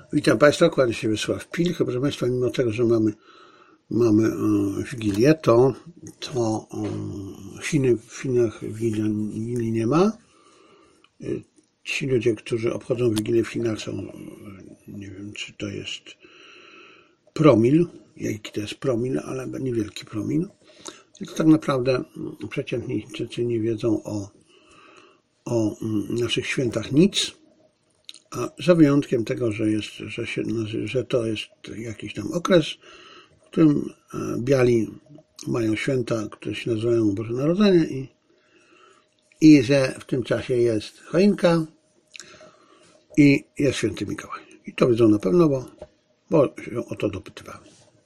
Witam Państwa, kłaniam się Wiesław Pilch. Proszę Państwa, mimo tego, że mamy Wigilię, to w Chinach Wigilii nie ma. Ci ludzie, którzy obchodzą Wigilię w Chinach są, nie wiem, czy to jest promil, jaki to jest promil, ale niewielki promil. I to tak naprawdę przeciętni Chińczycy nie wiedzą o naszych świętach nic, a za wyjątkiem tego, że to jest jakiś tam okres, w którym biali mają święta, które się nazywają Boże Narodzenie i że w tym czasie jest choinka i jest święty Mikołaj. I to wiedzą na pewno, bo się o to dopytywałem.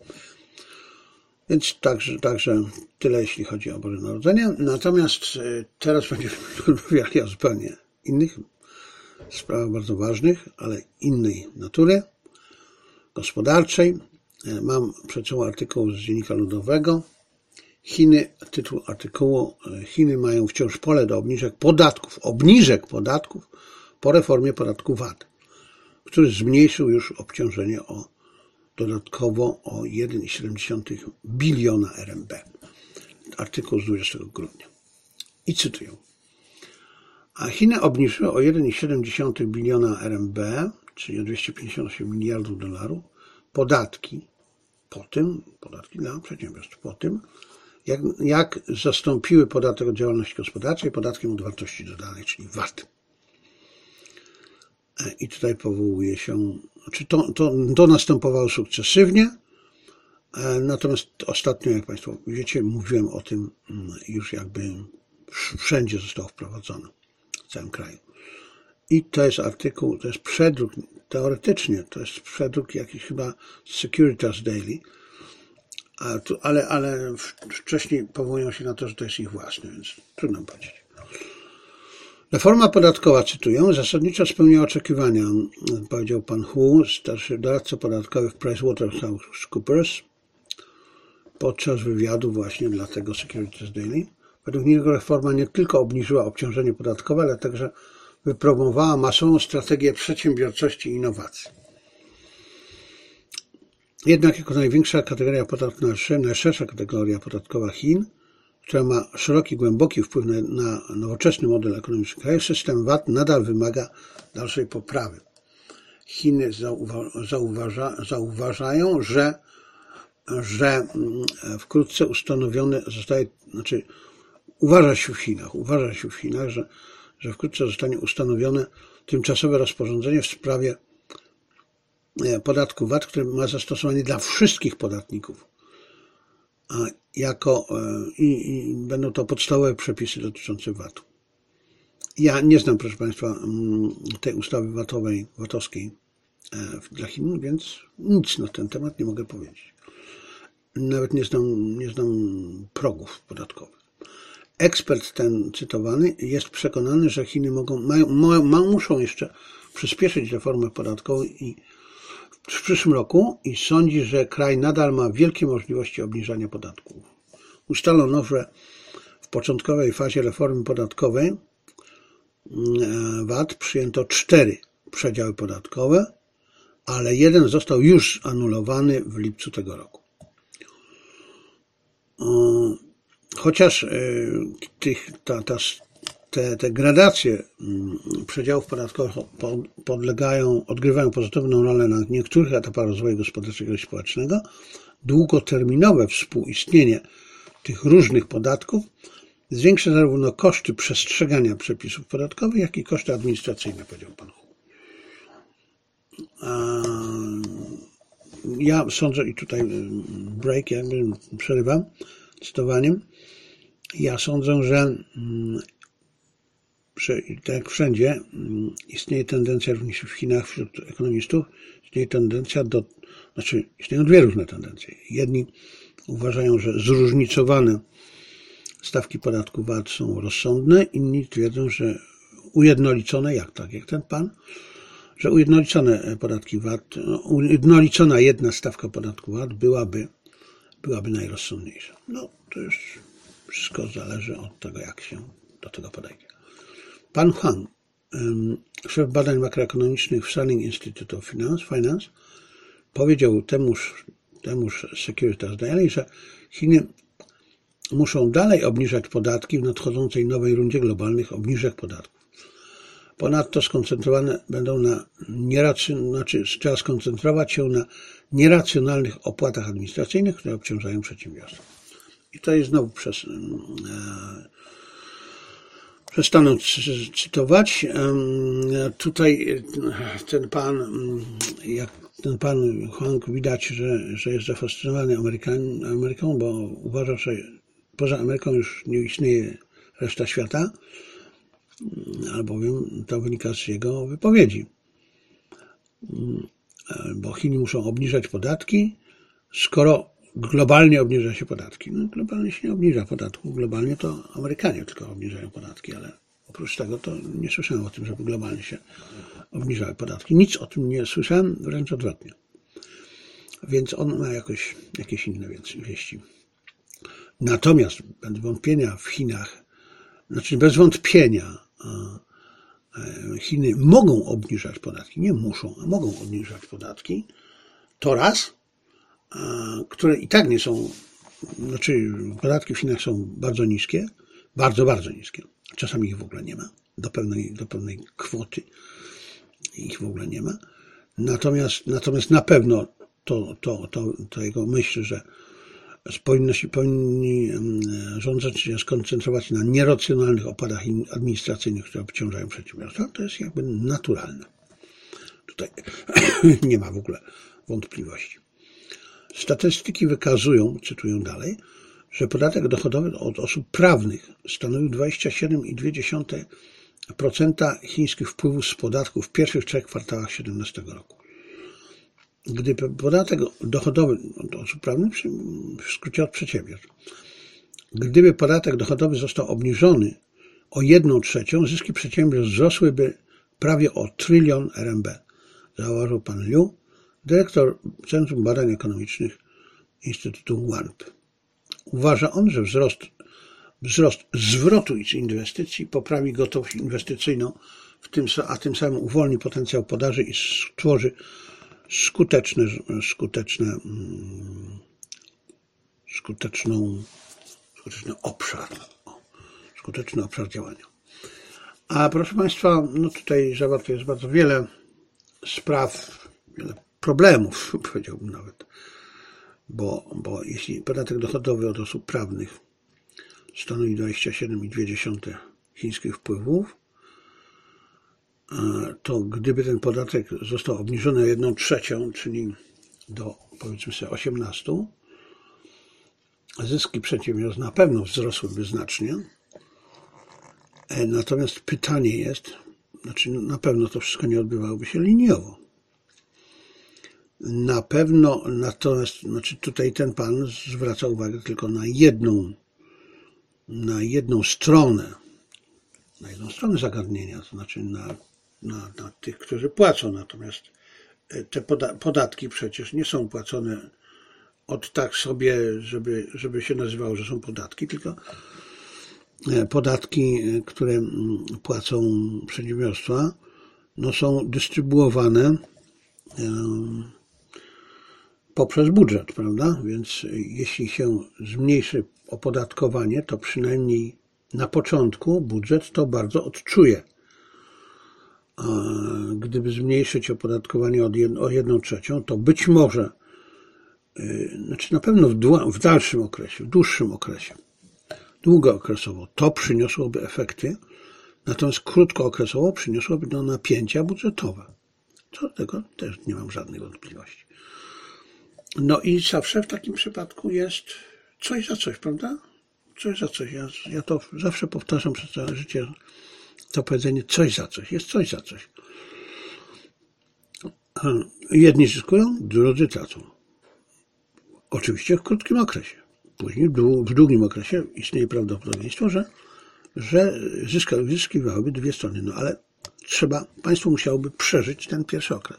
Więc także tyle, jeśli chodzi o Boże Narodzenie. Natomiast teraz będziemy rozmawiali o zupełnie innych sprawach bardzo ważnych, ale innej natury, gospodarczej. Mam przed sobą artykuł z Dziennika Ludowego. Chiny, tytuł artykułu: Chiny mają wciąż pole do obniżek podatków po reformie podatku VAT, który zmniejszył już obciążenie dodatkowo o 1,7 biliona RMB. Artykuł z 20 grudnia. I cytuję. A Chiny obniżyły o 1,7 biliona RMB, czyli o 258 miliardów dolarów, podatki dla przedsiębiorstw po tym, jak zastąpiły podatek od działalności gospodarczej podatkiem od wartości dodanej, czyli VAT. I tutaj powołuje się, to następowało sukcesywnie, natomiast ostatnio, jak Państwo wiecie, mówiłem o tym, już jakby wszędzie zostało wprowadzone, w całym kraju. I to jest artykuł, to jest przedruk, teoretycznie to jest przedruk jakiś chyba Securitas Daily, ale wcześniej powołują się na to, że to jest ich własny, więc trudno powiedzieć. Reforma podatkowa, cytuję, zasadniczo spełniła oczekiwania, powiedział pan Hu, starszy doradca podatkowy w PricewaterhouseCoopers, podczas wywiadu właśnie dla tego Securitas Daily. Według niego reforma nie tylko obniżyła obciążenie podatkowe, ale także wypromowała masową strategię przedsiębiorczości i innowacji. Jednak jako największa kategoria podatkowa, najszersza kategoria podatkowa Chin, która ma szeroki, głęboki wpływ na nowoczesny model ekonomiczny kraju, system VAT nadal wymaga dalszej poprawy. Chiny zauważają, że wkrótce ustanowione zostaje, uważa się w Chinach, że wkrótce zostanie ustanowione tymczasowe rozporządzenie w sprawie podatku VAT, które ma zastosowanie dla wszystkich podatników. I będą to podstawowe przepisy dotyczące VAT-u. Ja nie znam, proszę Państwa, tej ustawy VAT-owskiej dla Chin, więc nic na ten temat nie mogę powiedzieć. Nawet nie znam progów podatkowych. Ekspert ten cytowany jest przekonany, że Chiny muszą jeszcze przyspieszyć reformę podatkową w przyszłym roku i sądzi, że kraj nadal ma wielkie możliwości obniżania podatków. Ustalono, że w początkowej fazie reformy podatkowej VAT przyjęto 4 przedziały podatkowe, ale jeden został już anulowany w lipcu tego roku. Chociaż te gradacje przedziałów podatkowych odgrywają pozytywną rolę na niektórych etapach rozwoju gospodarczego i społecznego, długoterminowe współistnienie tych różnych podatków zwiększa zarówno koszty przestrzegania przepisów podatkowych, jak i koszty administracyjne, powiedział pan Hu. Ja sądzę, i tutaj break jakby przerywam cytowaniem, ja sądzę, że tak jak wszędzie istnieje tendencja, również w Chinach wśród ekonomistów, istnieją dwie różne tendencje. Jedni uważają, że zróżnicowane stawki podatku VAT są rozsądne, inni twierdzą, że ujednolicone, jak ten pan, że ujednolicone podatki VAT, ujednolicona jedna stawka podatku VAT byłaby najrozsądniejsza. No, to już wszystko zależy od tego, jak się do tego podejdzie. Pan Han szef badań makroekonomicznych w Salling Institute of Finance powiedział temuż Securitas Daily, że Chiny muszą dalej obniżać podatki w nadchodzącej nowej rundzie globalnych obniżek podatków. Ponadto trzeba skoncentrować się na nieracjonalnych opłatach administracyjnych, które obciążają przedsiębiorstwa. I to jest znowu przestanę cytować. Tutaj ten pan Huang widać, że jest zafascynowany Ameryką, bo uważa, że poza Ameryką już nie istnieje reszta świata, albowiem to wynika z jego wypowiedzi. Bo Chiny muszą obniżać podatki, skoro globalnie obniża się podatki. No, globalnie się nie obniża podatków, globalnie to Amerykanie tylko obniżają podatki, ale oprócz tego to nie słyszałem o tym, żeby globalnie się obniżały podatki. Nic o tym nie słyszałem, wręcz odwrotnie. Więc on ma jakieś inne wieści. Natomiast bez wątpienia w Chinach, bez wątpienia Chiny mogą obniżać podatki, nie muszą, a mogą obniżać podatki, to raz, które i tak nie są, podatki w Chinach są bardzo niskie, bardzo, bardzo niskie. Czasami ich w ogóle nie ma, do pewnej kwoty ich w ogóle nie ma. Natomiast na pewno to jego myśl, że powinni rządzący się skoncentrować na nieracjonalnych opłatach administracyjnych, które obciążają przedsiębiorstwa, to jest jakby naturalne. Tutaj nie ma w ogóle wątpliwości. Statystyki wykazują, cytuję dalej, że podatek dochodowy od osób prawnych stanowił 27,2% chińskich wpływów z podatków w pierwszych 3 kwartałach 2017 roku. Gdyby podatek dochodowy od osób prawnych, w skrócie od przedsiębiorstw, gdyby podatek dochodowy został obniżony o 1/3, zyski przedsiębiorstw wzrosłyby prawie o 1 trylion RMB, zauważył pan Liu, dyrektor Centrum Badań Ekonomicznych Instytutu WANP. Uważa on, że wzrost zwrotu z inwestycji poprawi gotowość inwestycyjną, a tym samym uwolni potencjał podaży i stworzy skuteczny obszar działania. A proszę Państwa, tutaj zawarte jest bardzo wiele spraw, wiele problemów, powiedziałbym nawet, bo jeśli podatek dochodowy od osób prawnych stanowi 27,2% chińskich wpływów, to gdyby ten podatek został obniżony o 1/3, czyli do, powiedzmy sobie, 18%, zyski przedsiębiorstw na pewno wzrosłyby znacznie. Natomiast pytanie jest, na pewno to wszystko nie odbywałoby się liniowo. Na pewno, natomiast tutaj ten pan zwraca uwagę tylko na jedną stronę zagadnienia, to znaczy na tych, którzy płacą. Natomiast te podatki przecież nie są płacone od tak sobie, żeby się nazywało, że są podatki, tylko podatki, które płacą przedsiębiorstwa, są dystrybuowane poprzez budżet, prawda? Więc jeśli się zmniejszy opodatkowanie, to przynajmniej na początku budżet to bardzo odczuje. A gdyby zmniejszyć opodatkowanie o 1/3, to być może, na pewno w dalszym okresie, w dłuższym okresie, długookresowo to przyniosłoby efekty, natomiast krótkookresowo przyniosłoby to napięcia budżetowe. Co do tego też nie mam żadnych wątpliwości. I zawsze w takim przypadku jest coś za coś, prawda? Coś za coś. Ja to zawsze powtarzam przez całe życie, to powiedzenie coś za coś. Jest coś za coś. Jedni zyskują, drudzy tracą. Oczywiście w krótkim okresie. Później w długim okresie istnieje prawdopodobieństwo, że zyskiwałyby dwie strony. Ale państwo musiałoby przeżyć ten pierwszy okres.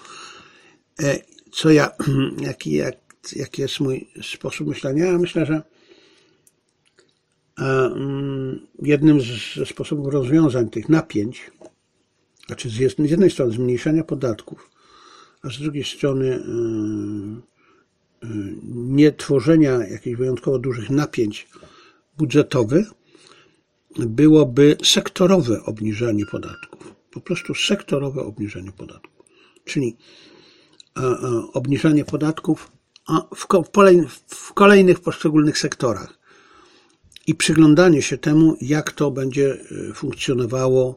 Jaki jest mój sposób myślenia? Ja myślę, że jednym ze sposobów rozwiązań tych napięć Znaczy z jednej strony zmniejszenia podatków, a z drugiej strony nie tworzenia jakichś wyjątkowo dużych napięć budżetowych, byłoby sektorowe obniżanie podatków. Po prostu sektorowe obniżenie podatków. Czyli obniżanie podatków w kolejnych poszczególnych sektorach i przyglądanie się temu, jak to będzie funkcjonowało,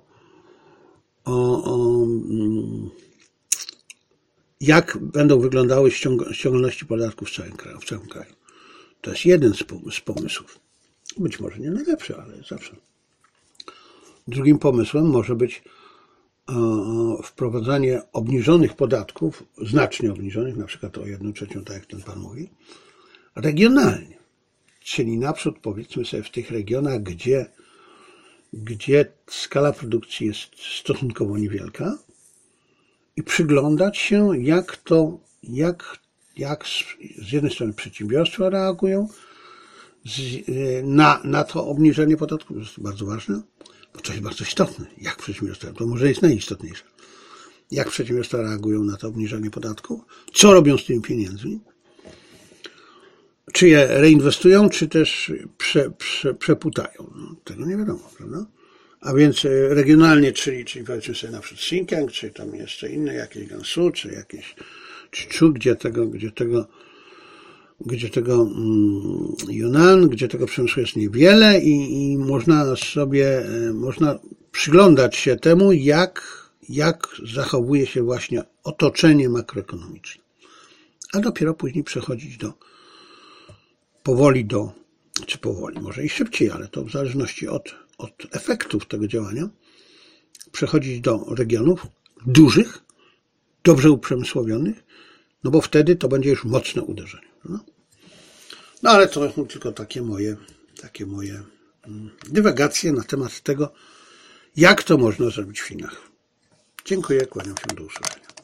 jak będą wyglądały ściągalności podatków w całym kraju. To jest jeden z pomysłów. Być może nie najlepszy, ale zawsze. Drugim pomysłem może być wprowadzanie obniżonych podatków, znacznie obniżonych, na przykład o 1/3, tak jak ten pan mówi, regionalnie. Czyli naprzód, powiedzmy sobie, w tych regionach, gdzie skala produkcji jest stosunkowo niewielka i przyglądać się, jak z jednej strony przedsiębiorstwa reagują na to obniżenie podatków. To jest bardzo ważne, bo to jest bardzo istotne. Jak przedsiębiorstwa, to może jest najistotniejsze. Jak przedsiębiorstwa reagują na to obniżenie podatków? Co robią z tymi pieniędzmi? Czy je reinwestują, czy też przeputają? No, tego nie wiadomo, prawda? A więc regionalnie, czyli powiedzmy sobie na przykład Xinjiang, czy tam jeszcze inne, jakieś Gansu, czy jakieś Chu, gdzie tego Yunnan, gdzie tego przemysłu jest niewiele i można przyglądać się temu, jak zachowuje się właśnie otoczenie makroekonomiczne. A dopiero później przechodzić powoli, może i szybciej, ale to w zależności od efektów tego działania, przechodzić do regionów dużych, dobrze uprzemysłowionych, no bo wtedy to będzie już mocne uderzenie. No ale to tylko takie moje dywagacje na temat tego, jak to można zrobić w Chinach. Dziękuję, kłaniam się, do usłyszenia.